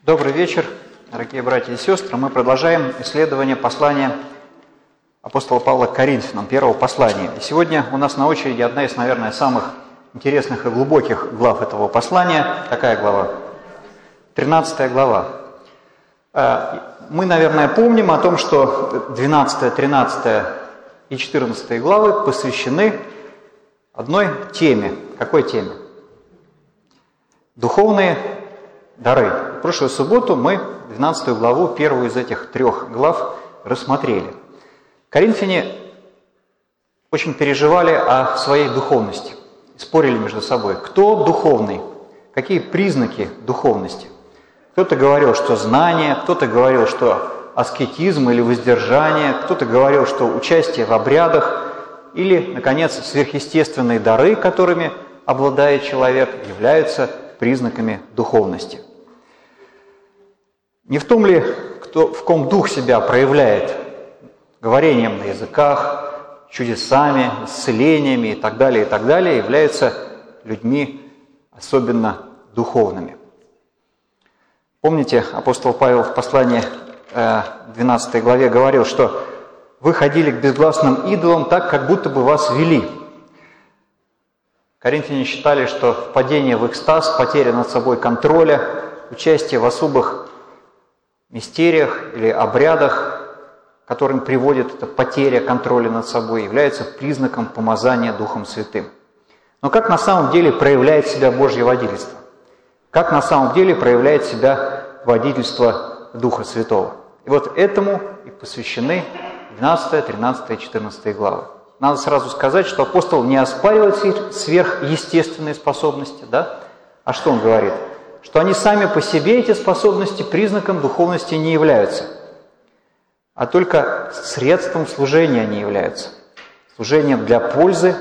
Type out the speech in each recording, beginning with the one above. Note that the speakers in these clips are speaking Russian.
Добрый вечер, дорогие братья и сестры. Мы продолжаем исследование послания апостола Павла к Коринфянам, первого послания. И сегодня у нас на очереди одна из, наверное, самых интересных и глубоких глав этого послания. Какая глава? 13 глава. Мы, наверное, помним о том, что 12, 13 и 14 главы посвящены одной теме. Какой теме? Духовные дары. В прошлую субботу мы 12 главу, первую из этих трех глав, рассмотрели. Коринфяне очень переживали о своей духовности, спорили между собой, кто духовный, какие признаки духовности. Кто-то говорил, что знание, кто-то говорил, что аскетизм или воздержание, кто-то говорил, что участие в обрядах или, наконец, сверхъестественные дары, которыми обладает человек, являются признаками духовности. Не в том ли, в ком дух себя проявляет говорением на языках, чудесами, исцелениями и так далее, являются людьми особенно духовными. Помните, апостол Павел в послании 12 главе говорил, что вы ходили к безгласным идолам так, как будто бы вас вели. Коринфяне считали, что впадение в экстаз, потеря над собой контроля, участие в особых мистериях или обрядах, к которым приводит эта потеря контроля над собой, является признаком помазания Духом Святым. Но как на самом деле проявляет себя Божье водительство? Как на самом деле проявляет себя водительство Духа Святого? И вот этому и посвящены 12, 13 и 14 главы. Надо сразу сказать, что апостол не оспаривает сверхъестественные способности, да? А что он говорит? Что они сами по себе, эти способности, признаком духовности не являются, а только средством служения они являются. Служением для пользы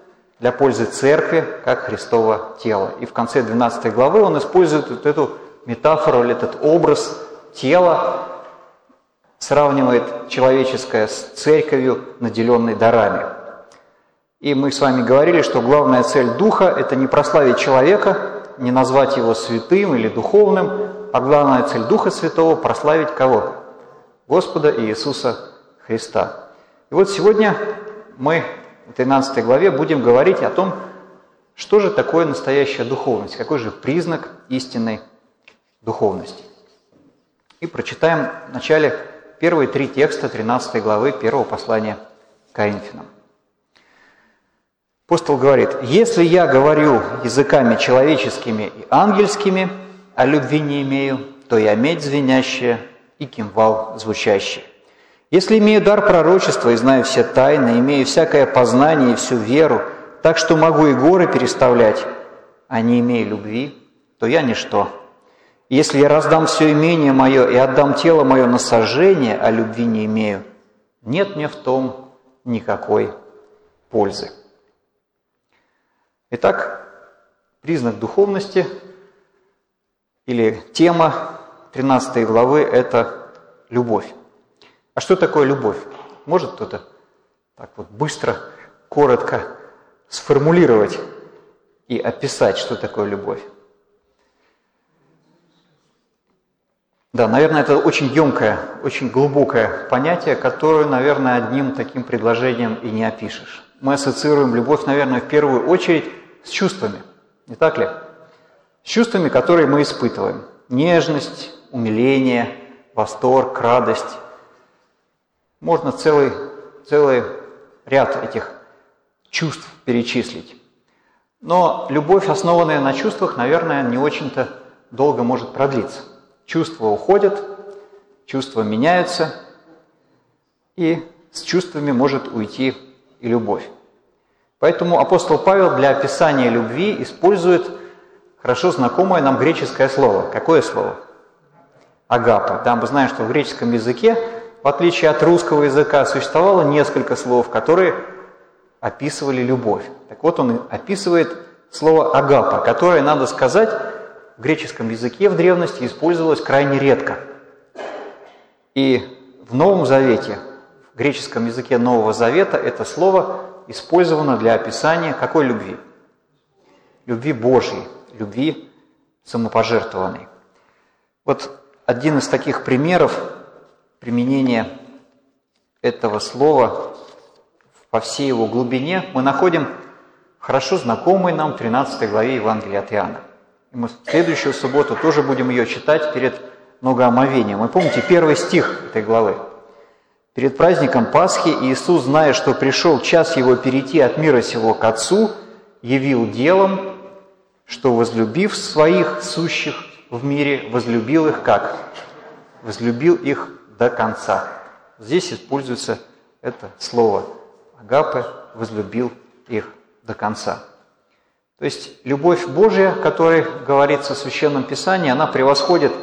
церкви, как Христова тела. И в конце 12 главы он использует вот эту метафору, или этот образ тела, сравнивает человеческое с церковью, наделенной дарами. И мы с вами говорили, что главная цель Духа – это не прославить человека, не назвать его святым или духовным, а главная цель Духа Святого – прославить кого? Господа Иисуса Христа. И вот сегодня мы в 13 главе будем говорить о том, что же такое настоящая духовность, какой же признак истинной духовности. И прочитаем вначале первые три текста 13 главы первого послания к Коринфянам. Апостол говорит: «Если я говорю языками человеческими и ангельскими, а любви не имею, то я медь звенящая и кимвал звучащий. Если имею дар пророчества и знаю все тайны, имею всякое познание и всю веру, так что могу и горы переставлять, а не имею любви, то я ничто. Если я раздам все имение мое и отдам тело мое на сожжение, а любви не имею, нет мне в том никакой пользы». Итак, признак духовности или тема 13 главы – это любовь. А что такое любовь? Может кто-то так вот быстро, коротко сформулировать и описать, что такое любовь? Да, наверное, это очень емкое, очень глубокое понятие, которое, наверное, одним таким предложением и не опишешь. Мы ассоциируем любовь, наверное, в первую очередь с чувствами, не так ли? С чувствами, которые мы испытываем. Нежность, умиление, восторг, радость. Можно целый ряд этих чувств перечислить. Но любовь, основанная на чувствах, наверное, не очень-то долго может продлиться. Чувства уходят, чувства меняются, и с чувствами может уйти и любовь. Поэтому апостол Павел для описания любви использует хорошо знакомое нам греческое слово. Какое слово? Агапа. Да, мы знаем, что в греческом языке, в отличие от русского языка, существовало несколько слов, которые описывали любовь. Так вот, он описывает слово агапа, которое, надо сказать, в греческом языке в древности использовалось крайне редко. И в Новом Завете, в греческом языке Нового Завета, это слово использовано для описания какой любви? Любви Божьей, любви самопожертвованной. Вот один из таких примеров применения этого слова по всей его глубине мы находим в хорошо знакомой нам 13 главе Евангелия от Иоанна. И мы в следующую субботу тоже будем ее читать перед многоомовением. Вы помните первый стих этой главы? «Перед праздником Пасхи Иисус, зная, что пришел час Его перейти от мира сего к Отцу, явил делом, что, возлюбив своих сущих в мире, возлюбил их как? Возлюбил их до конца». Здесь используется это слово «агапе», «возлюбил их до конца». То есть любовь Божья, о которой говорится в Священном Писании, она превосходит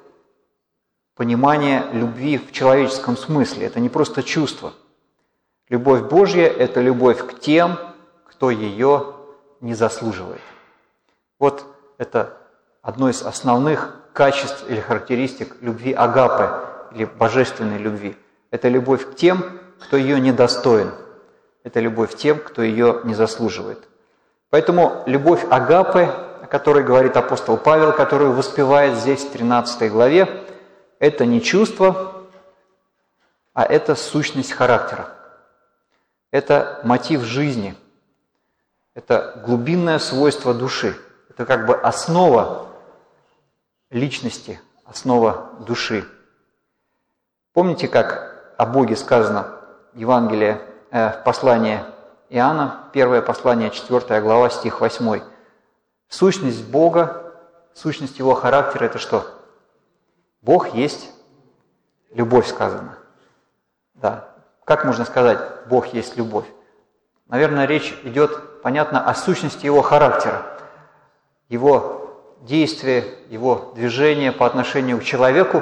понимание любви в человеческом смысле. Это не просто чувство. Любовь Божья – это любовь к тем, кто ее не заслуживает. Вот это одно из основных качеств или характеристик любви агапе, или божественной любви. Это любовь к тем, кто ее недостоин. Это любовь к тем, кто ее не заслуживает. Поэтому любовь агапе, о которой говорит апостол Павел, которую воспевает здесь в 13 главе, это не чувство, а это сущность характера. Это мотив жизни. Это глубинное свойство души. Это как бы основа личности, основа души. Помните, как о Боге сказано в Евангелии, в послании Иоанна, первое послание, 4 глава, стих 8. Сущность Бога, сущность Его характера – это что? Бог есть любовь, сказано. Да. Как можно сказать, Бог есть любовь? Наверное, речь идет, понятно, о сущности Его характера, Его действия, Его движения по отношению к человеку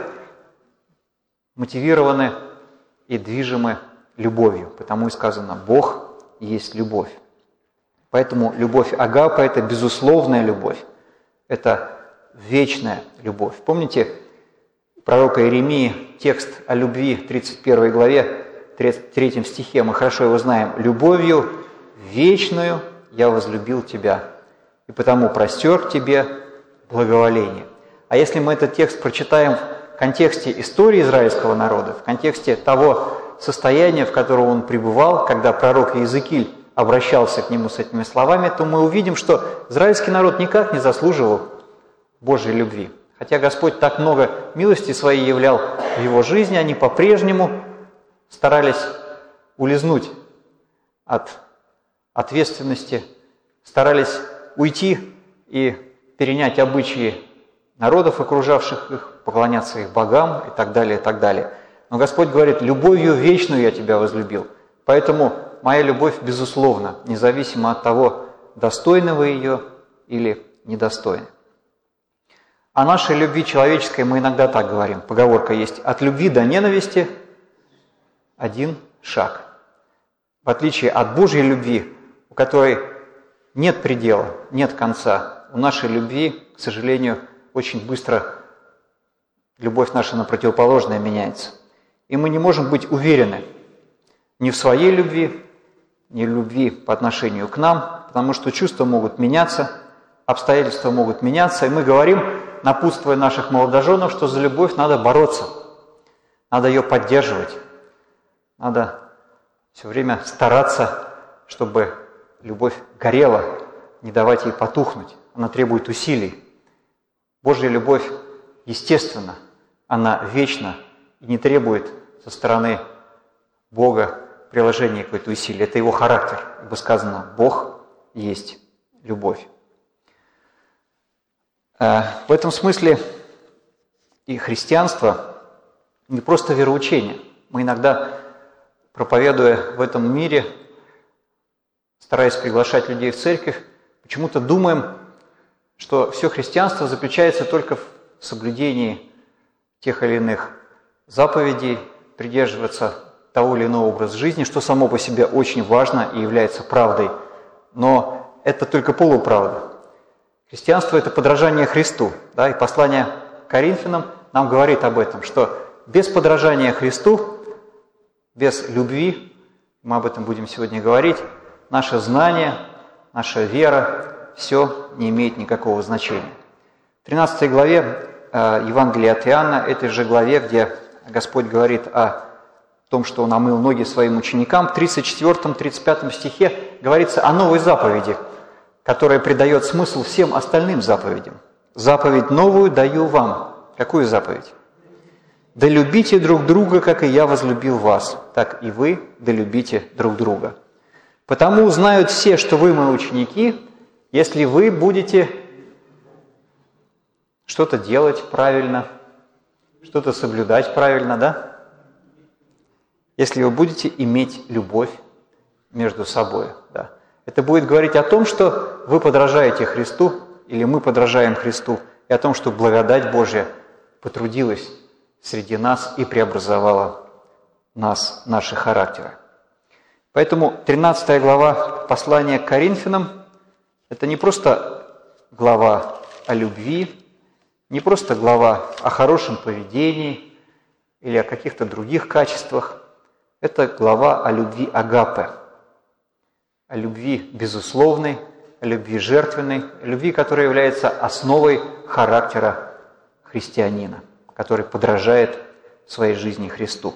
мотивированы и движимы любовью. Потому и сказано, Бог есть любовь. Поэтому любовь агапе – это безусловная любовь, это вечная любовь. Помните, пророка Иеремии, текст о любви в 31 главе, 3 стихе, мы хорошо его знаем. «Любовью вечную я возлюбил тебя, и потому простер к тебе благоволение». А если мы этот текст прочитаем в контексте истории израильского народа, в контексте того состояния, в котором он пребывал, когда пророк Иезекииль обращался к нему с этими словами, то мы увидим, что израильский народ никак не заслуживал Божьей любви. Хотя Господь так много милости своей являл в его жизни, они по-прежнему старались улизнуть от ответственности, старались уйти и перенять обычаи народов, окружавших их, поклоняться их богам и так далее, и так далее. Но Господь говорит, любовью вечную я тебя возлюбил, поэтому моя любовь безусловна, независимо от того, достойны вы ее или недостойны. О нашей любви человеческой мы иногда так говорим. Поговорка есть: от любви до ненависти один шаг. В отличие от Божьей любви, у которой нет предела, нет конца, у нашей любви, к сожалению, очень быстро любовь наша на противоположное меняется. И мы не можем быть уверены ни в своей любви, ни в любви по отношению к нам, потому что чувства могут меняться, обстоятельства могут меняться, и мы говорим, напутствуя наших молодоженов, что за любовь надо бороться, надо ее поддерживать, надо все время стараться, чтобы любовь горела, не давать ей потухнуть, она требует усилий. Божья любовь, естественно, она вечна и не требует со стороны Бога приложения какой-то усилия. Это его характер, ибо сказано, Бог есть любовь. В этом смысле и христианство не просто вероучение. Мы иногда, проповедуя в этом мире, стараясь приглашать людей в церковь, почему-то думаем, что все христианство заключается только в соблюдении тех или иных заповедей, придерживаться того или иного образа жизни, что само по себе очень важно и является правдой. Но это только полуправда. Христианство – это подражание Христу. Да? И послание к Коринфянам нам говорит об этом, что без подражания Христу, без любви, мы об этом будем сегодня говорить, наше знание, наша вера, все не имеет никакого значения. В 13 главе Евангелии от Иоанна, этой же главе, где Господь говорит о том, что Он омыл ноги Своим ученикам, в 34-35 стихе говорится о новой заповеди, которая придает смысл всем остальным заповедям. «Заповедь новую даю вам». Какую заповедь? «Да любите друг друга, как и я возлюбил вас, так и вы да любите друг друга. Потому узнают все, что вы мои ученики, если вы будете что-то делать правильно, что-то соблюдать правильно, да? Если вы будете иметь любовь между собой, да. Это будет говорить о том, что вы подражаете Христу, или мы подражаем Христу, и о том, что благодать Божья потрудилась среди нас и преобразовала нас, наши характеры. Поэтому 13 глава послания к Коринфянам – это не просто глава о любви, не просто глава о хорошем поведении или о каких-то других качествах. Это глава о любви агапе, о любви безусловной, о любви жертвенной, о любви, которая является основой характера христианина, который подражает в своей жизни Христу.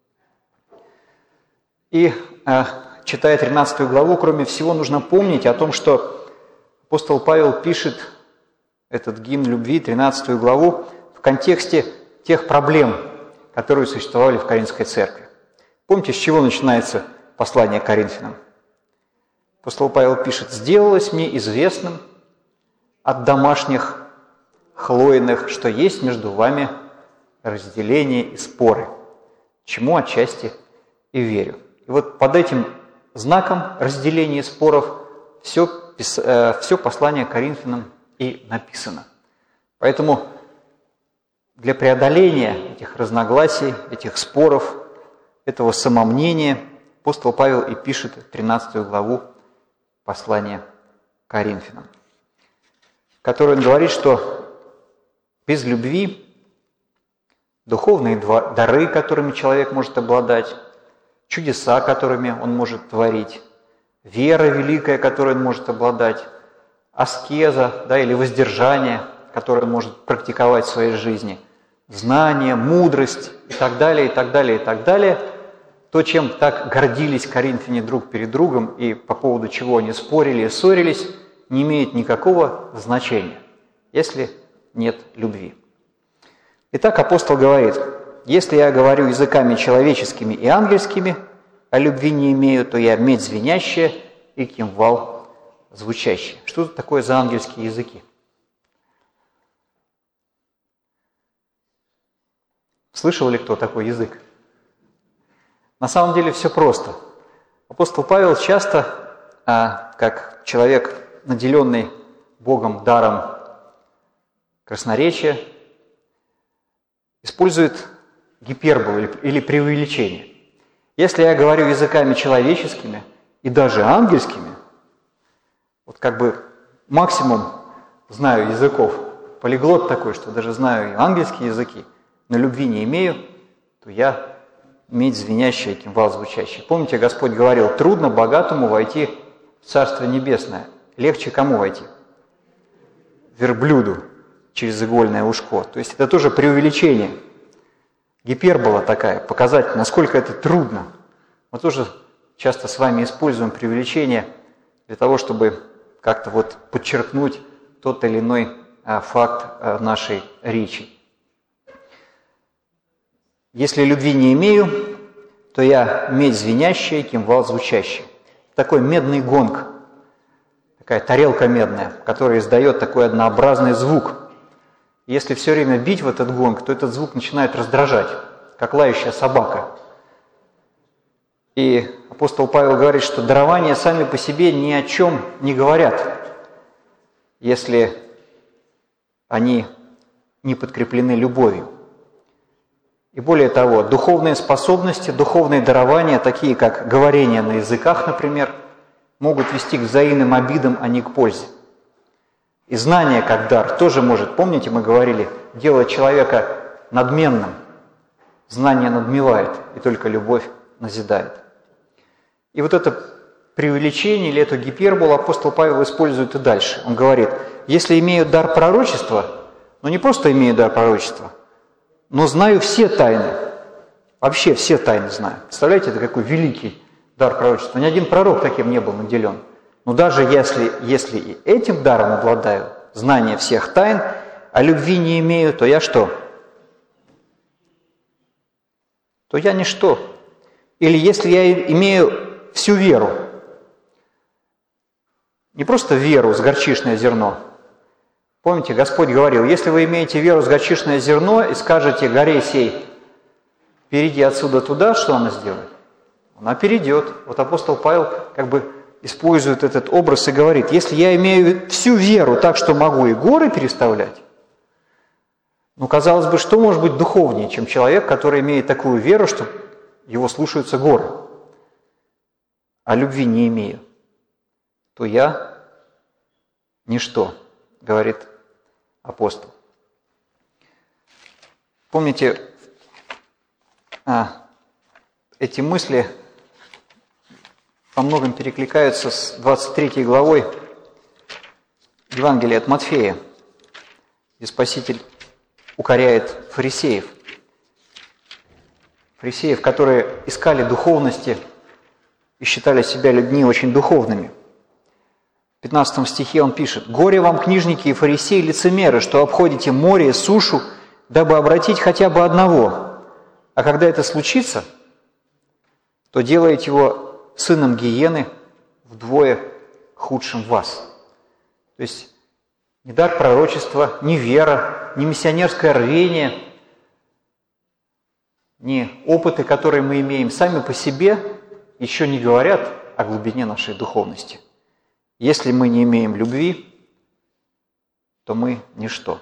И, читая 13 главу, кроме всего, нужно помнить о том, что апостол Павел пишет этот гимн любви, 13 главу, в контексте тех проблем, которые существовали в Коринфской церкви. Помните, с чего начинается послание к Коринфянам? Апостол Павел пишет: «Сделалось мне известным от домашних Хлоиных, что есть между вами разделение и споры, чему отчасти и верю». И вот под этим знаком разделения и споров все послание к Коринфянам и написано. Поэтому для преодоления этих разногласий, этих споров, этого самомнения апостол Павел и пишет 13 главу послания к Коринфянам, в которой он говорит, что без любви духовные дары, которыми человек может обладать, чудеса, которыми он может творить, вера великая, которой он может обладать, аскеза, да, или воздержание, которое он может практиковать в своей жизни, знание, мудрость и так далее, и так далее, и так далее. То, чем так гордились коринфяне друг перед другом и по поводу чего они спорили и ссорились, не имеет никакого значения, если нет любви. Итак, апостол говорит: «Если я говорю языками человеческими и ангельскими, а любви не имею, то я медь звенящая и кимвал звучащий». Что это такое за ангельские языки? Слышал ли кто такой язык? На самом деле все просто. Апостол Павел часто, как человек, наделенный Богом даром красноречия, использует гиперболу или преувеличение. Если я говорю языками человеческими и даже ангельскими, вот как бы максимум знаю языков, полиглот такой, что даже знаю и ангельские языки, но любви не имею, то я медь звенящая, кимвал звучащий. Помните, Господь говорил: трудно богатому войти в Царство Небесное. Легче кому войти? Верблюду через игольное ушко. То есть это тоже преувеличение. Гипербола такая, показать, насколько это трудно. Мы тоже часто с вами используем преувеличение для того, чтобы как-то вот подчеркнуть тот или иной факт нашей речи. Если любви не имею, то я медь звенящая, кимвал звучащий. Такой медный гонг, такая тарелка медная, которая издает такой однообразный звук. Если все время бить в этот гонг, то этот звук начинает раздражать, как лающая собака. И апостол Павел говорит, что дарования сами по себе ни о чем не говорят, если они не подкреплены любовью. И более того, духовные способности, духовные дарования, такие как говорение на языках, например, могут вести к взаимным обидам, а не к пользе. И знание как дар тоже может, помните, мы говорили, делать человека надменным. Знание надмевает, и только любовь назидает. И вот это преувеличение или эту гиперболу апостол Павел использует и дальше. Он говорит: если имею дар пророчества, Но не просто имею дар пророчества, но знаю все тайны. Вообще все тайны знаю. Представляете, это какой великий дар пророчества. Ни один пророк таким не был наделен. Но даже если и этим даром обладаю, знание всех тайн, а любви не имею, то я что? То я ничто. Или если я имею всю веру, не просто веру с горчичное зерно. Помните, Господь говорил, если вы имеете веру с горчичное зерно и скажете горе сей, перейди отсюда туда, что она сделает? Она перейдет. Вот апостол Павел как бы использует этот образ и говорит, если я имею всю веру так, что могу и горы переставлять, ну, казалось бы, что может быть духовнее, чем человек, который имеет такую веру, что его слушаются горы, а любви не имею, то я ничто, говорит апостол. Помните, эти мысли во многом перекликаются с 23 главой Евангелия от Матфея, где Спаситель укоряет фарисеев. Фарисеев, которые искали духовности и считали себя людьми очень духовными. В 15 стихе он пишет: «Горе вам, книжники и фарисеи, лицемеры, что обходите море и сушу, дабы обратить хотя бы одного. А когда это случится, то делаете его сыном гиены вдвое худшим вас». То есть ни дар пророчества, ни вера, ни миссионерское рвение, ни опыты, которые мы имеем, сами по себе еще не говорят о глубине нашей духовности. Если мы не имеем любви, то мы ничто.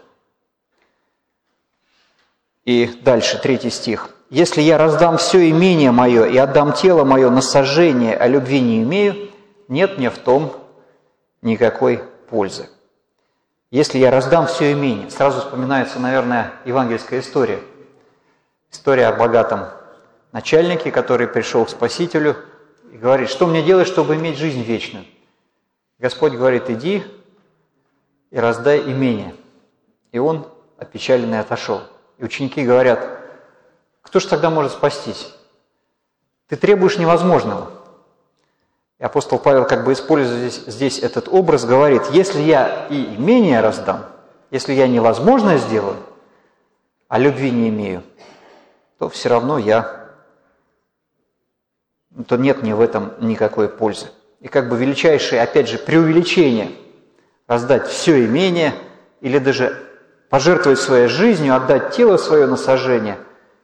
И дальше, 3 стих. «Если я раздам все имение мое и отдам тело мое на сожжение, а любви не имею, нет мне в том никакой пользы». Если я раздам все имение, сразу вспоминается, наверное, евангельская история. История о богатом начальнике, который пришел к Спасителю и говорит: что мне делать, чтобы иметь жизнь вечную? Господь говорит: иди и раздай имение. И он, опечаленный, отошел. И ученики говорят: кто же тогда может спастись? Ты требуешь невозможного. И апостол Павел, как бы используя здесь этот образ, говорит: если я и имение раздам, если я невозможное сделаю, а любви не имею, то все равно то нет мне в этом никакой пользы. И как бы величайшее, опять же, преувеличение раздать все имение или даже пожертвовать своей жизнью, отдать тело свое на сожжение,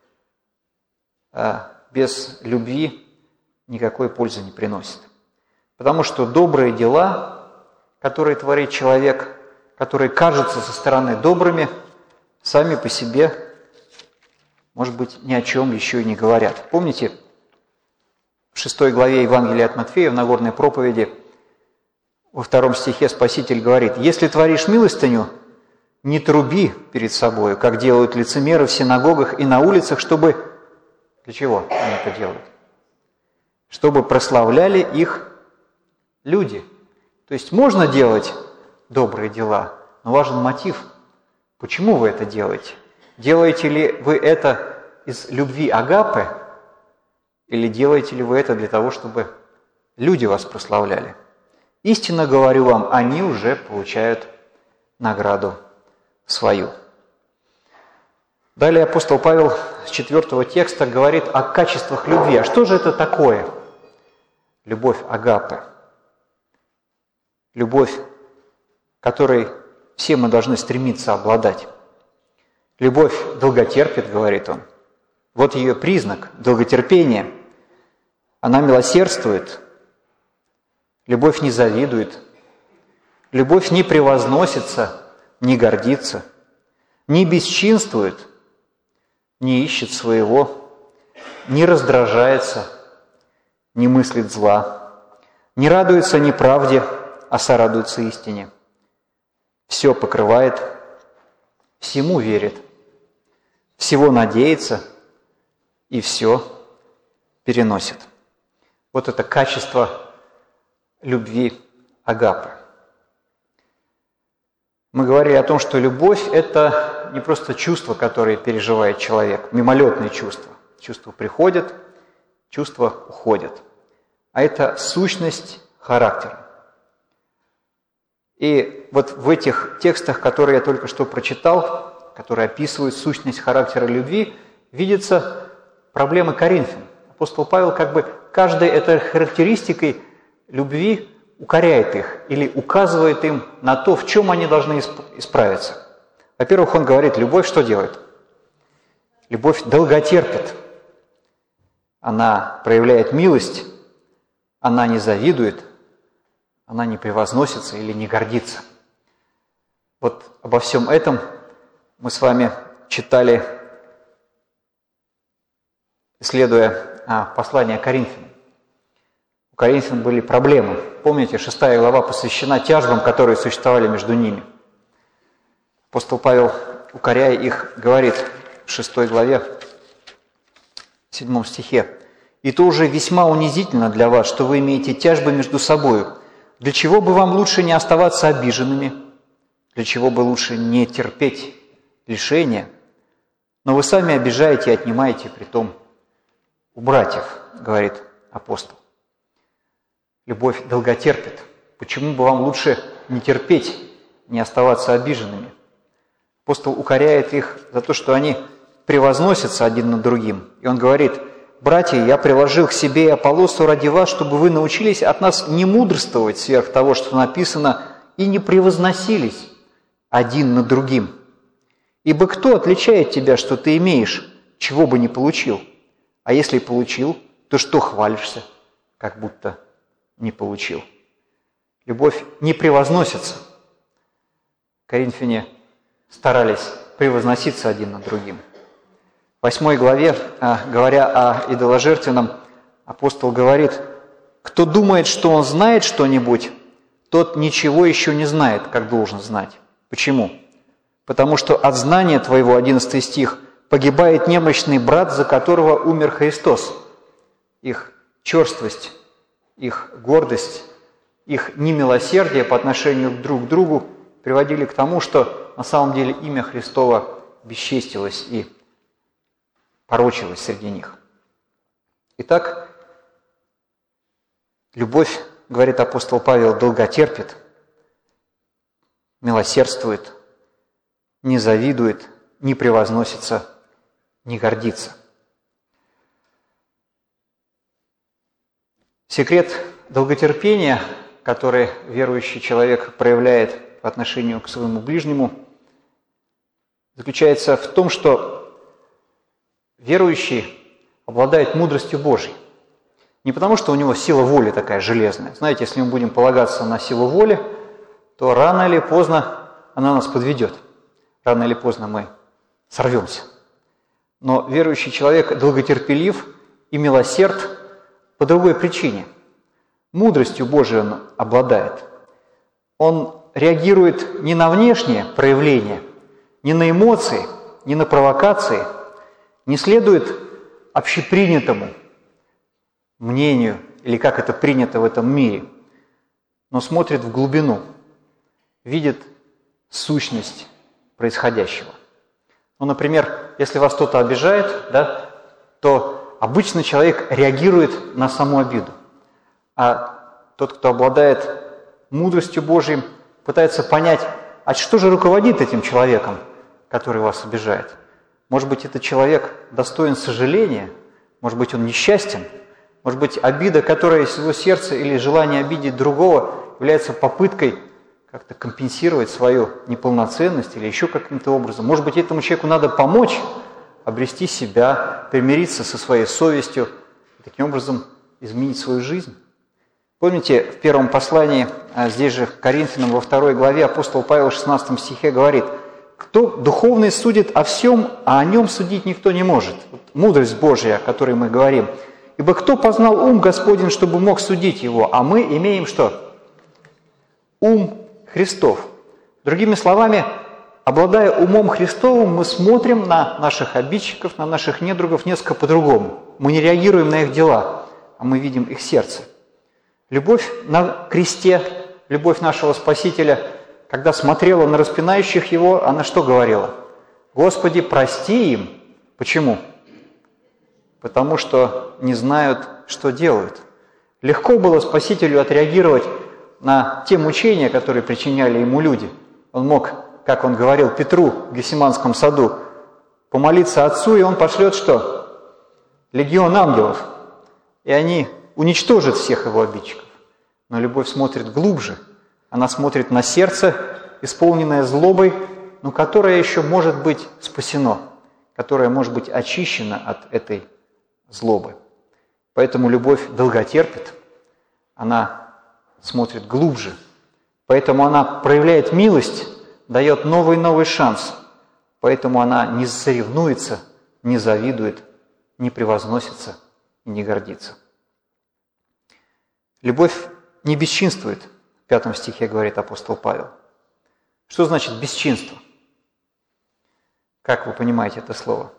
без любви никакой пользы не приносит. Потому что добрые дела, которые творит человек, которые кажутся со стороны добрыми, сами по себе, может быть, ни о чем еще и не говорят. Помните, в 6 главе Евангелия от Матфея в Нагорной проповеди во 2 стихе Спаситель говорит: «Если творишь милостыню, не труби перед собой, как делают лицемеры в синагогах и на улицах, чтобы…» Для чего они это делают? Чтобы прославляли их люди. То есть можно делать добрые дела, но важен мотив. Почему вы это делаете? Делаете ли вы это из любви агапы, или делаете ли вы это для того, чтобы люди вас прославляли? Истинно говорю вам, они уже получают награду свою. Далее апостол Павел с 4 текста говорит о качествах любви. А что же это такое? Любовь агапы. Любовь, которой все мы должны стремиться обладать. Любовь долготерпит, говорит он. Вот ее признак – долготерпение. Она милосердствует. Любовь не завидует. Любовь не превозносится, не гордится, не бесчинствует, не ищет своего, не раздражается, не мыслит зла, не радуется неправде, а сорадуется истине. Все покрывает, всему верит, всего надеется и все переносит. Вот это качество любви агапы. Мы говорили о том, что любовь – это не просто чувство, которое переживает человек, мимолетные чувства. Чувства приходят, чувства уходят. А это сущность характера. И вот в этих текстах, которые я только что прочитал, которые описывают сущность характера любви, видится проблема Коринфян. Апостол Павел как бы каждой этой характеристикой любви укоряет их или указывает им на то, в чем они должны исправиться. Во-первых, он говорит, любовь что делает? Любовь долготерпит. Она проявляет милость, она не завидует, она не превозносится или не гордится. Вот обо всем этом мы с вами читали, исследуя послание Коринфянам. У Коринфян были проблемы. Помните, 6 глава посвящена тяжбам, которые существовали между ними. Апостол Павел, укоряя их, говорит в 6 главе, в 7 стихе: «И то уже весьма унизительно для вас, что вы имеете тяжбы между собою. Для чего бы вам лучше не оставаться обиженными? Для чего бы лучше не терпеть лишения? Но вы сами обижаете и отнимаете притом у братьев», говорит апостол. Любовь долготерпит. Почему бы вам лучше не терпеть, не оставаться обиженными? Апостол укоряет их за то, что они превозносятся один над другим. И он говорит: «Братья, я приложил к себе и Аполлосу ради вас, чтобы вы научились от нас не мудрствовать сверх того, что написано, и не превозносились один над другим. Ибо кто отличает тебя, что ты имеешь, чего бы не получил? А если получил, то что хвалишься, как будто не получил?» Любовь не превозносится. Коринфяне старались превозноситься один над другим. В 8 главе, говоря о идоложертвенном, апостол говорит: «Кто думает, что он знает что-нибудь, тот ничего еще не знает, как должен знать». Почему? «Потому что от знания твоего», 11 стих, «погибает немощный брат, за которого умер Христос». Их черствость, их гордость, их немилосердие по отношению друг к другу приводили к тому, что на самом деле имя Христово бесчестилось и порочилось среди них. Итак, любовь, говорит апостол Павел, долготерпит, милосердствует, не завидует, не превозносится, не гордится. Секрет долготерпения, который верующий человек проявляет по отношению к своему ближнему, заключается в том, что верующий обладает мудростью Божьей. Не потому, что у него сила воли такая железная. Знаете, если мы будем полагаться на силу воли, то рано или поздно она нас подведет. Рано или поздно мы сорвемся. Но верующий человек долготерпелив и милосерд по другой причине. Мудростью Божией он обладает. Он реагирует не на внешние проявления, не на эмоции, не на провокации, не следует общепринятому мнению или как это принято в этом мире, но смотрит в глубину, видит сущность происходящего. Ну, например, если вас кто-то обижает, то обычно человек реагирует на саму обиду, а тот, кто обладает мудростью Божией, пытается понять, а что же руководит этим человеком, который вас обижает. Может быть, этот человек достоин сожаления, может быть, он несчастен, может быть, обида, которая из его сердца или желание обидеть другого, является попыткой как-то компенсировать свою неполноценность или еще каким-то образом. Может быть, этому человеку надо помочь обрести себя, примириться со своей совестью и таким образом изменить свою жизнь. Помните, в первом послании, здесь же к Коринфянам, во 2 главе, апостол Павел в 16 стихе говорит: «Кто духовный судит о всем, а о нем судить никто не может». Вот мудрость Божья, о которой мы говорим. «Ибо кто познал ум Господень, чтобы мог судить его?» А мы имеем что? Ум Христов. Другими словами, обладая умом Христовым, мы смотрим на наших обидчиков, на наших недругов несколько по-другому. Мы не реагируем на их дела, а мы видим их сердце. Любовь на кресте, любовь нашего Спасителя когда смотрела на распинающих его, она что говорила? «Господи, прости им». Почему? Потому что не знают, что делают. Легко было Спасителю отреагировать на те мучения, которые причиняли ему люди. Он мог, как он говорил Петру в Гефсиманском саду, помолиться Отцу, и он пошлет что? Легион ангелов. И они уничтожат всех его обидчиков. Но любовь смотрит глубже. Она смотрит на сердце, исполненное злобой, но которое еще может быть спасено, которое может быть очищено от этой злобы. Поэтому любовь долготерпит, она смотрит глубже. Поэтому она проявляет милость, дает новый и новый шанс. Поэтому она не соревнуется, не завидует, не превозносится и не гордится. Любовь не бесчинствует, в 5 стихе говорит апостол Павел. Что значит бесчинство? Как вы понимаете это слово?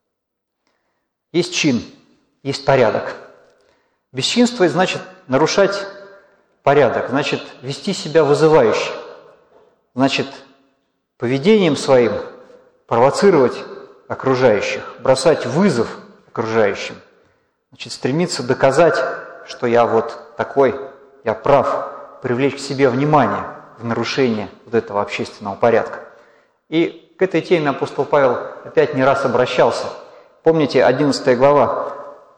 Есть чин, есть порядок. Бесчинствовать значит нарушать порядок, значит вести себя вызывающе, значит поведением своим провоцировать окружающих, бросать вызов окружающим, значит стремиться доказать, что я вот такой, я прав, привлечь к себе внимание в нарушение вот этого общественного порядка. И к этой теме апостол Павел опять не раз обращался. Помните, 11 глава,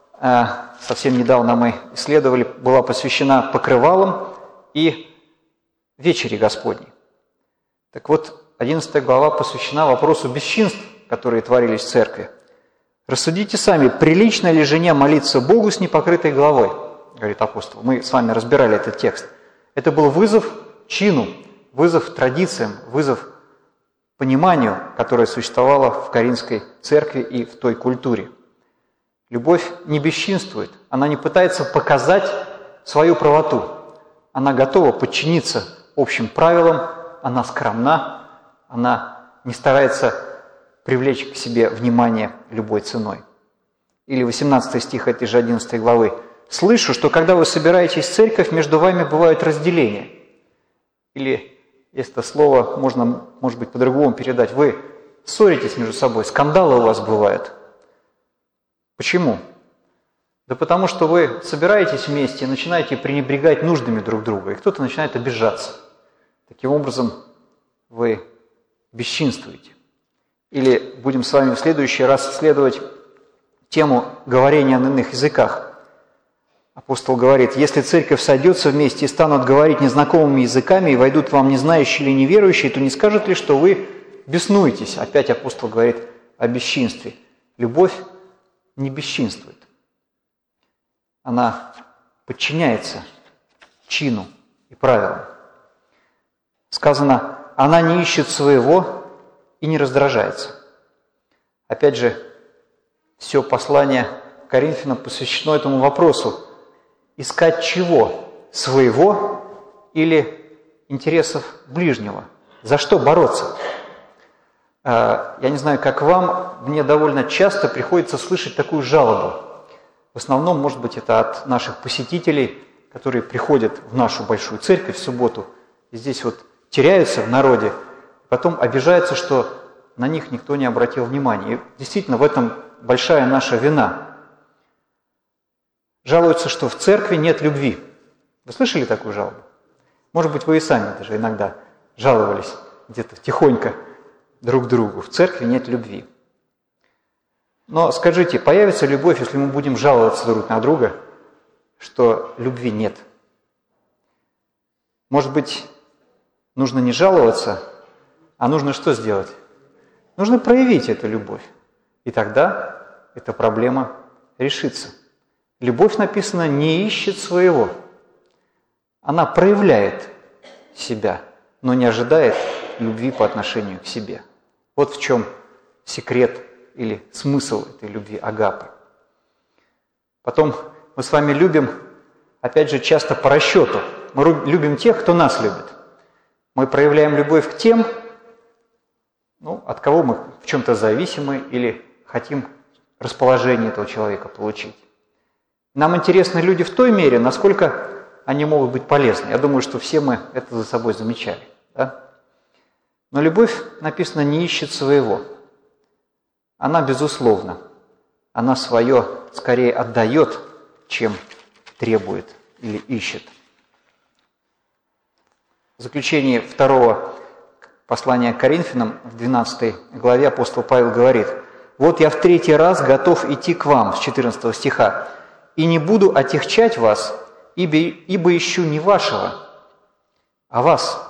совсем недавно мы исследовали, была посвящена покрывалам и вечере Господней. Так вот, 11 глава посвящена вопросу бесчинств, которые творились в церкви. «Рассудите сами, прилично ли жене молиться Богу с непокрытой головой?» говорит апостол. Мы с вами разбирали этот текст. Это был вызов чину, вызов традициям, вызов пониманию, которое существовало в Коринфской церкви и в той культуре. Любовь не бесчинствует, она не пытается показать свою правоту. Она готова подчиниться общим правилам, она скромна, она не старается привлечь к себе внимание любой ценой. Или 18 стих этой же 11 главы. «Слышу, что когда вы собираетесь в церковь, между вами бывают разделения». Или, если это слово можно, может быть, по-другому передать, вы ссоритесь между собой, скандалы у вас бывают. Почему? Да потому что вы собираетесь вместе и начинаете пренебрегать нуждами друг друга, и кто-то начинает обижаться. Таким образом, вы бесчинствуете. Или будем с вами в следующий раз исследовать тему говорения на иных языках. Апостол говорит, если церковь сойдется вместе и станут говорить незнакомыми языками и войдут вам незнающие или неверующие, то не скажет ли, что вы беснуетесь? Опять апостол говорит о бесчинстве. Любовь не бесчинствует. Она подчиняется чину и правилам. Сказано, она не ищет своего и не раздражается. Опять же, все послание Коринфянам посвящено этому вопросу. Искать чего? Своего или интересов ближнего? За что бороться? Я не знаю, как вам, мне довольно часто приходится слышать такую жалобу. В основном, может быть, это от наших посетителей, которые приходят в нашу большую церковь в субботу, и здесь вот теряются в народе, потом обижаются, что на них никто не обратил внимания. И действительно, в этом большая наша вина. Жалуются, что в церкви нет любви. Вы слышали такую жалобу? Может быть, вы и сами даже иногда жаловались где-то тихонько друг другу. В церкви нет любви. Но скажите, появится любовь, если мы будем жаловаться друг на друга, что любви нет? Может быть, нужно не жаловаться, а нужно что сделать? Нужно проявить эту любовь. И тогда эта проблема решится. Любовь, написано, не ищет своего. Она проявляет себя, но не ожидает любви по отношению к себе. Вот в чем секрет или смысл этой любви агапы. Потом мы с вами любим, опять же, часто по расчету. Мы любим тех, кто нас любит. Мы проявляем любовь к тем, от кого мы в чем-то зависимы или хотим расположение этого человека получить. Нам интересны люди в той мере, насколько они могут быть полезны. Я думаю, что все мы это за собой замечали. Да? Но любовь, написано, не ищет своего. Она безусловна. Она свое скорее отдает, чем требует или ищет. В заключении 2 послания к Коринфянам, в 12 главе апостол Павел говорит: «Вот я в 3-й раз готов идти к вам», с 14 стиха, «и не буду отягчать вас, ибо ищу не вашего, а вас».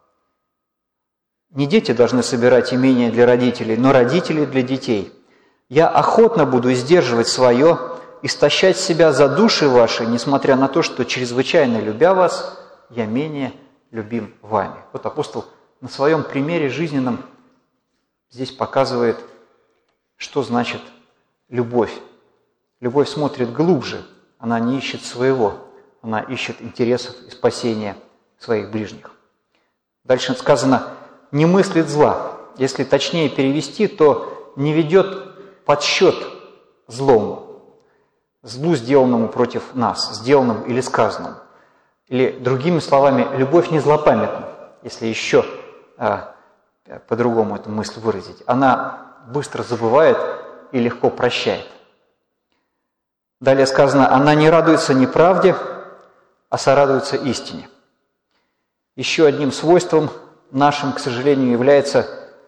Не дети должны собирать имения для родителей, но родители для детей. «Я охотно буду сдерживать свое, истощать себя за души ваши, несмотря на то, что, чрезвычайно любя вас, я менее любим вами». Вот апостол на своем примере жизненном здесь показывает, что значит любовь. Любовь смотрит глубже, она не ищет своего, она ищет интересов и спасения своих ближних. Дальше сказано: «не мыслит зла». Если точнее перевести, то не ведет подсчет злому, злу, сделанному против нас, сделанному или сказанному. Или, другими словами, любовь не злопамятна, если еще по-другому эту мысль выразить. Она быстро забывает и легко прощает. Далее сказано: она не радуется неправде, а сорадуется истине. Еще одним свойством нашим, к сожалению, является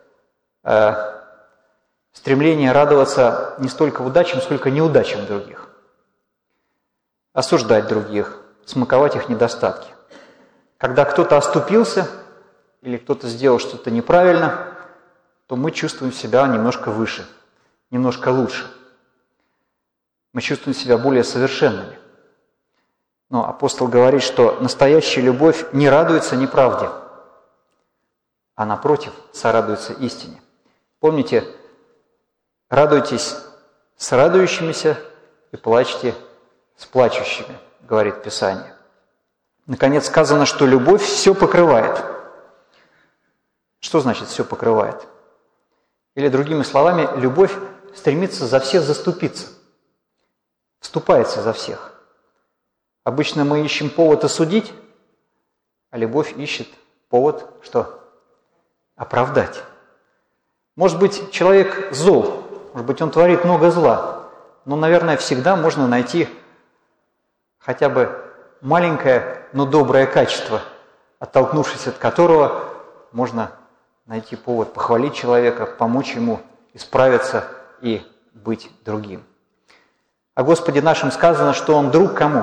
стремление радоваться не столько удачам, сколько неудачам других. Осуждать других, смаковать их недостатки. Когда кто-то оступился или кто-то сделал что-то неправильно, то мы чувствуем себя немножко выше, немножко лучше. Мы чувствуем себя более совершенными. Но апостол говорит, что настоящая любовь не радуется неправде, а напротив, сорадуется истине. Помните, радуйтесь с радующимися и плачьте с плачущими, говорит Писание. Наконец сказано, что любовь все покрывает. Что значит все покрывает? Или другими словами, любовь стремится за всех заступиться, вступается за всех. Обычно мы ищем повод осудить, а любовь ищет повод что? Оправдать. Может быть, человек зол, может быть, он творит много зла, но, наверное, всегда можно найти хотя бы маленькое, но доброе качество, оттолкнувшись от которого можно найти повод похвалить человека, помочь ему исправиться и быть другим. О Господе нашем сказано, что Он друг кому?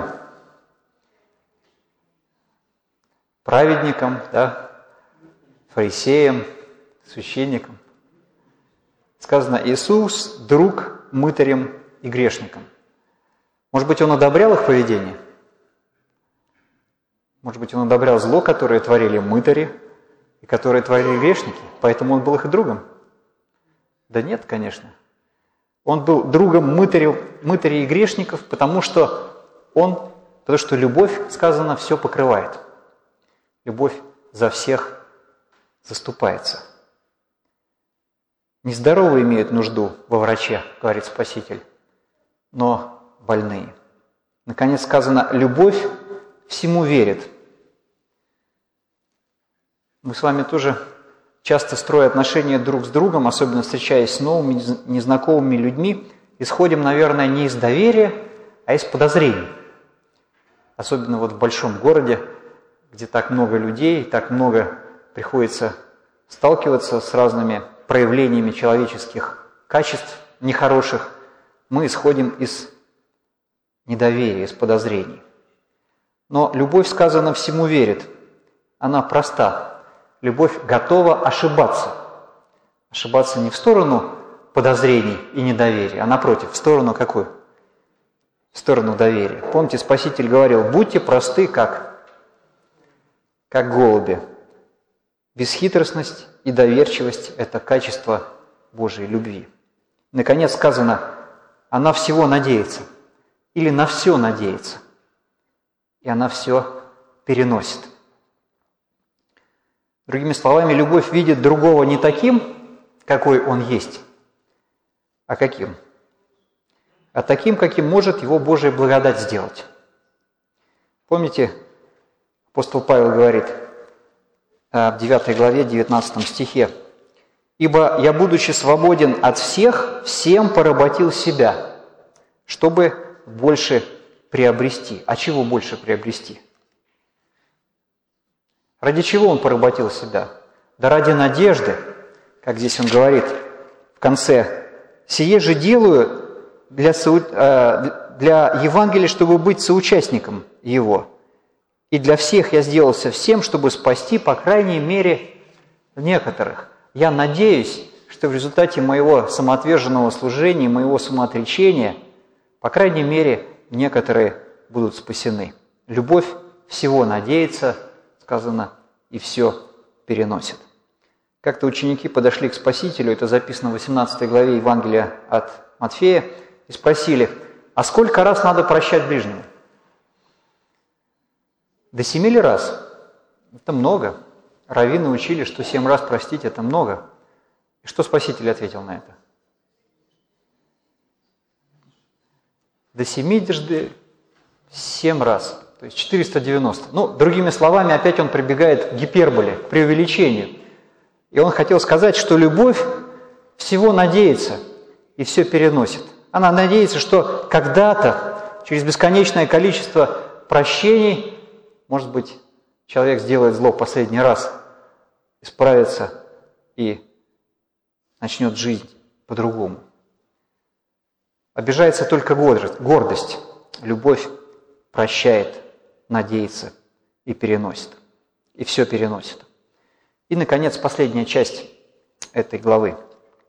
Праведникам, да? Фарисеям, священникам. Сказано: Иисус – друг мытарям и грешникам. Может быть, Он одобрял их поведение? Может быть, Он одобрял зло, которое творили мытари и которое творили грешники, поэтому Он был их другом? Да нет, конечно. Он был другом мытарей и грешников, потому что любовь, сказано, все покрывает. Любовь за всех заступается. Нездоровые имеют нужду во враче, говорит Спаситель, но больные. Наконец сказано: любовь всему верит. Мы с вами тоже часто, строя отношения друг с другом, особенно встречаясь с новыми, незнакомыми людьми, исходим, наверное, не из доверия, а из подозрений. Особенно вот в большом городе, где так много людей, так много приходится сталкиваться с разными проявлениями человеческих качеств нехороших, мы исходим из недоверия, из подозрений. Но любовь, сказано, всему верит. Она проста. Любовь готова ошибаться. Ошибаться не в сторону подозрений и недоверия, а напротив, в сторону какую? В сторону доверия. Помните, Спаситель говорил: будьте просты, как голуби. Бесхитростность и доверчивость – это качество Божьей любви. Наконец сказано: она всего надеется, или на все надеется, и она все переносит. Другими словами, любовь видит другого не таким, какой он есть, а каким? А таким, каким может его Божья благодать сделать. Помните, апостол Павел говорит: в 9 главе, 19 стихе. «Ибо я, будучи свободен от всех, всем поработил себя, чтобы больше приобрести». А чего больше приобрести? Ради чего он поработил себя? Да ради надежды, как здесь он говорит в конце. «Сие же делаю для Евангелия, чтобы быть соучастником его. И для всех я сделался всем, чтобы спасти, по крайней мере, некоторых». Я надеюсь, что в результате моего самоотверженного служения, моего самоотречения, по крайней мере, некоторые будут спасены. Любовь всего надеется, сказано, и все переносит. Как-то ученики подошли к Спасителю, это записано в 18 главе Евангелия от Матфея, и спросили: а сколько раз надо прощать ближнему? До 7 раз. Это много. Раввины учили, что 7 раз простить – это много. И что Спаситель ответил на это? До 70 7 раз, то есть 490. Другими словами, опять он прибегает к гиперболе, к преувеличению. И он хотел сказать, что любовь всего надеется и все переносит. Она надеется, что когда-то, через бесконечное количество прощений, может быть, человек сделает зло последний раз, исправится и начнет жизнь по-другому. Обижается только гордость. Любовь прощает, надеется и переносит. И все переносит. И, наконец, последняя часть этой главы.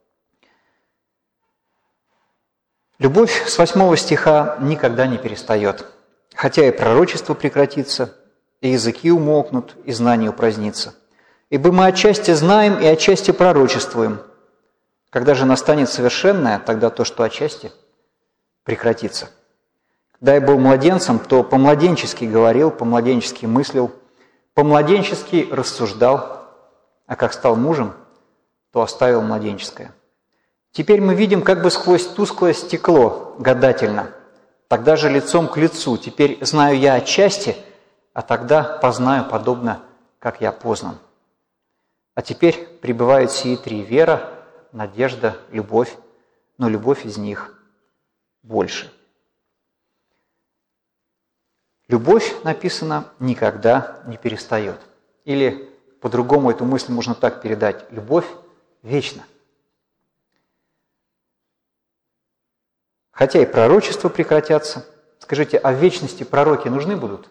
Любовь с 8 стиха никогда не перестает. Хотя и пророчество прекратится, и языки умолкнут, и знание упразднится. Ибо мы отчасти знаем и отчасти пророчествуем. Когда же настанет совершенное, тогда то, что отчасти, прекратится. Когда я был младенцем, то по-младенчески говорил, по-младенчески мыслил, по-младенчески рассуждал, а как стал мужем, то оставил младенческое. Теперь мы видим как бы сквозь тусклое стекло гадательно, тогда же лицом к лицу. Теперь знаю я отчасти, а тогда познаю подобно, как я познан. А теперь пребывают сии три: вера, надежда, любовь, но любовь из них больше. Любовь, написано, никогда не перестает. Или по-другому эту мысль можно так передать: любовь вечна. Хотя и пророчества прекратятся. Скажите, а в вечности пророки нужны будут?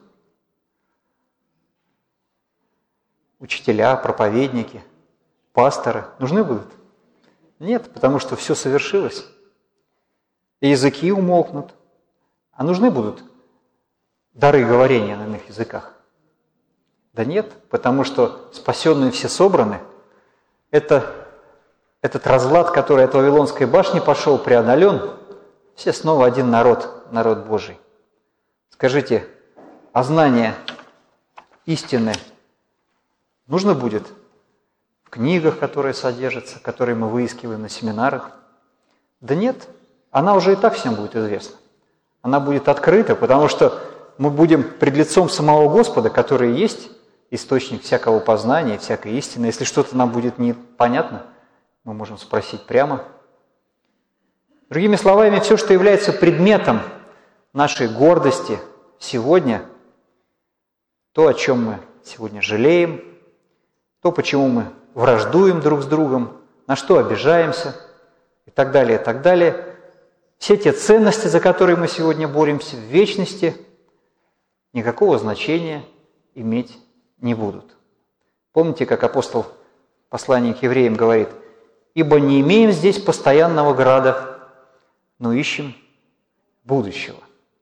Учителя, проповедники, пасторы нужны будут? Нет, потому что все совершилось. И языки умолкнут. А нужны будут дары говорения на иных языках? Да нет, потому что спасенные все собраны. Этот разлад, который от Вавилонской башни пошел, преодолен. Все снова один народ, народ Божий. Скажите, а знание истины нужно будет в книгах, которые содержатся, которые мы выискиваем на семинарах? Да нет, она уже и так всем будет известна. Она будет открыта, потому что мы будем пред лицом самого Господа, который есть источник всякого познания, всякой истины. Если что-то нам будет непонятно, мы можем спросить прямо. Другими словами, все, что является предметом нашей гордости сегодня, то, о чем мы сегодня жалеем, то, почему мы враждуем друг с другом, на что обижаемся и так далее, все те ценности, за которые мы сегодня боремся, в вечности никакого значения иметь не будут. Помните, как апостол в послании к евреям говорит: «Ибо не имеем здесь постоянного града, но ищем будущего».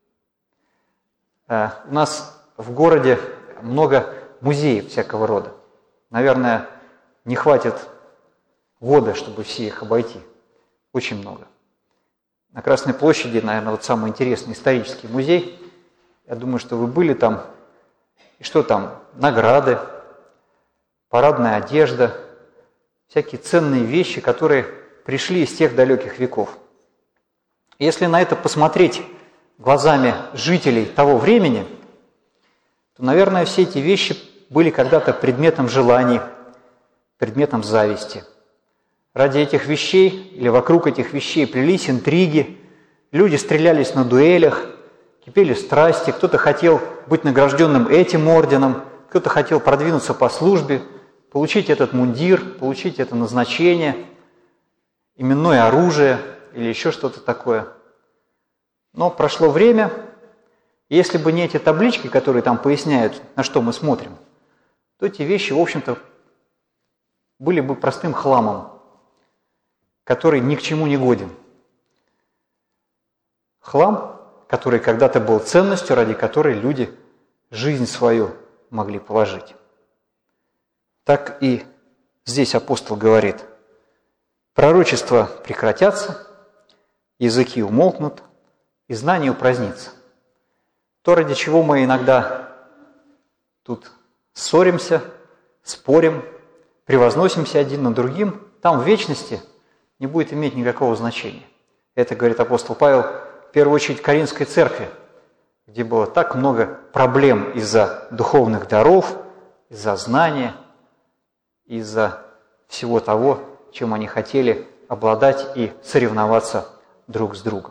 У нас в городе много музеев всякого рода. Наверное, не хватит года, чтобы все их обойти. Очень много. На Красной площади, наверное, вот самый интересный исторический музей. Я думаю, что вы были там. И что там? Награды, парадная одежда, всякие ценные вещи, которые пришли из тех далеких веков. Если на это посмотреть глазами жителей того времени, то, наверное, все эти вещи были когда-то предметом желаний, предметом зависти. Ради этих вещей или вокруг этих вещей плелись интриги, люди стрелялись на дуэлях, кипели страсти, кто-то хотел быть награжденным этим орденом, кто-то хотел продвинуться по службе, получить этот мундир, получить это назначение, именное оружие или еще что-то такое. Но прошло время, и если бы не эти таблички, которые там поясняют, на что мы смотрим, то эти вещи, в общем-то, были бы простым хламом, который ни к чему не годен. Хлам, который когда-то был ценностью, ради которой люди жизнь свою могли положить. Так и здесь апостол говорит: пророчества прекратятся, языки умолкнут, и знание упразднится. То, ради чего мы иногда тут ссоримся, спорим, превозносимся один над другим, там в вечности не будет иметь никакого значения. Это говорит апостол Павел в первую очередь Коринфской церкви, где было так много проблем из-за духовных даров, из-за знания, из-за всего того, чем они хотели обладать и соревноваться друг с другом.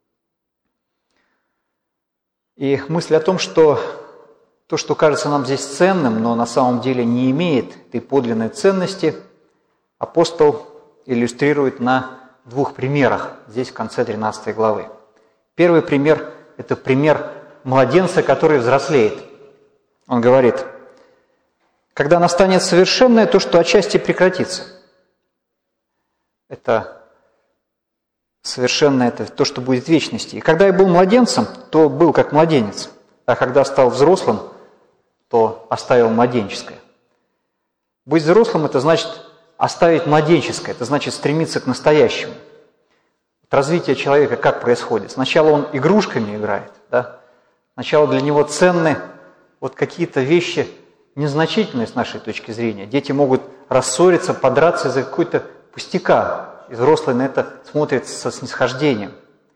И мысль о том, что то, что кажется нам здесь ценным, но на самом деле не имеет этой подлинной ценности, апостол иллюстрирует на двух примерах, здесь в конце 13 главы. Первый пример – это пример младенца, который взрослеет. Он говорит: когда настанет совершенное, то, что отчасти прекратится. Это совершенное, это то, что будет в вечности. И когда я был младенцем, то был как младенец, а когда стал взрослым, то оставил младенческое. Быть взрослым – это значит оставить младенческое, это значит стремиться к настоящему. Развитие человека как происходит? Сначала он игрушками играет, да? Сначала для него ценны вот какие-то вещи незначительные с нашей точки зрения. Дети могут рассориться, подраться из-за какой-то пустяка, и взрослый на это смотрит со снисхождением.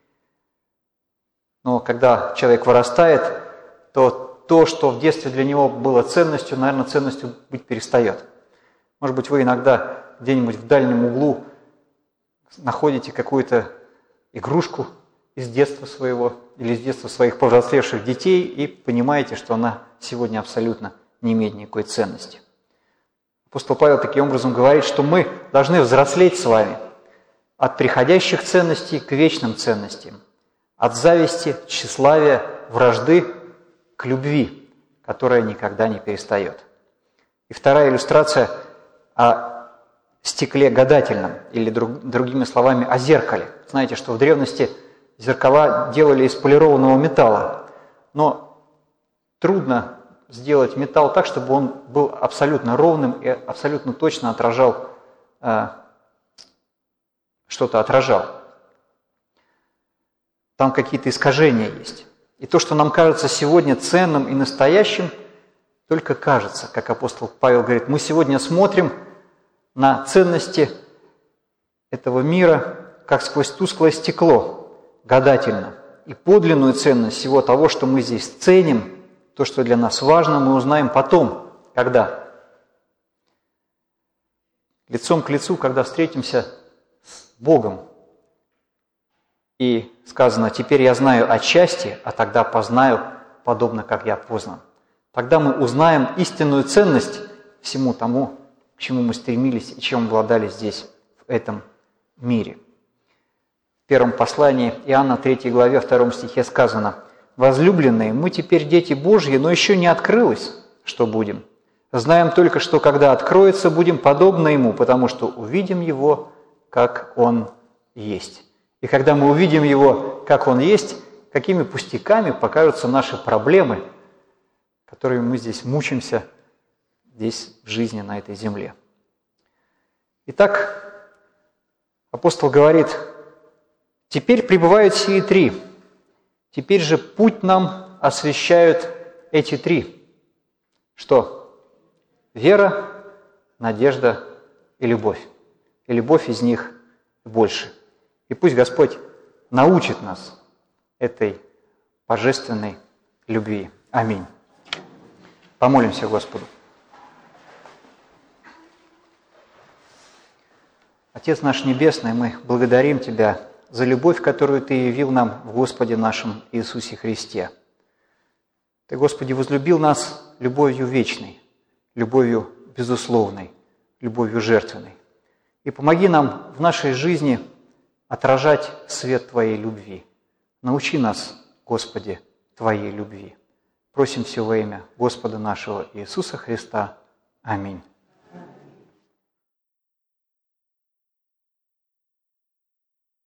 Но когда человек вырастает, то, что в детстве для него было ценностью, наверное, ценностью быть перестает. Может быть, вы иногда где-нибудь в дальнем углу находите какую-то игрушку из детства своего или из детства своих повзрослевших детей и понимаете, что она сегодня абсолютно не имеет никакой ценности. Апостол Павел таким образом говорит, что мы должны взрослеть с вами от приходящих ценностей к вечным ценностям, от зависти, тщеславия, вражды к любви, которая никогда не перестает. И вторая иллюстрация о стекле гадательном, или другими словами, о зеркале. Знаете, что в древности зеркала делали из полированного металла, но трудно сделать металл так, чтобы он был абсолютно ровным и абсолютно точно отражал, что-то отражал. Там какие-то искажения есть. И то, что нам кажется сегодня ценным и настоящим, только кажется, как апостол Павел говорит, мы сегодня смотрим на ценности этого мира, как сквозь тусклое стекло, гадательно. И подлинную ценность всего того, что мы здесь ценим, то, что для нас важно, мы узнаем потом, когда. Лицом к лицу, когда встретимся с Богом. И сказано: теперь я знаю отчасти, а тогда познаю, подобно как я познан. Тогда мы узнаем истинную ценность всему тому, к чему мы стремились и чем обладали здесь, в этом мире. В первом послании Иоанна 3 главе 2 стихе сказано: «Возлюбленные, мы теперь дети Божьи, но еще не открылось, что будем. Знаем только, что когда откроется, будем подобны Ему, потому что увидим Его, как Он есть». И когда мы увидим Его, как Он есть, какими пустяками покажутся наши проблемы, которыми мы здесь мучаемся, здесь в жизни на этой земле. Итак, апостол говорит: теперь пребывают сии три, теперь же путь нам освещают эти три. Что? Вера, надежда и любовь. И любовь из них больше. И пусть Господь научит нас этой божественной любви. Аминь. Помолимся Господу. Отец наш Небесный, мы благодарим Тебя за любовь, которую Ты явил нам в Господе нашем Иисусе Христе. Ты, Господи, возлюбил нас любовью вечной, любовью безусловной, любовью жертвенной. И помоги нам в нашей жизни отражать свет Твоей любви. Научи нас, Господи, Твоей любви. Просим все во имя Господа нашего Иисуса Христа. Аминь.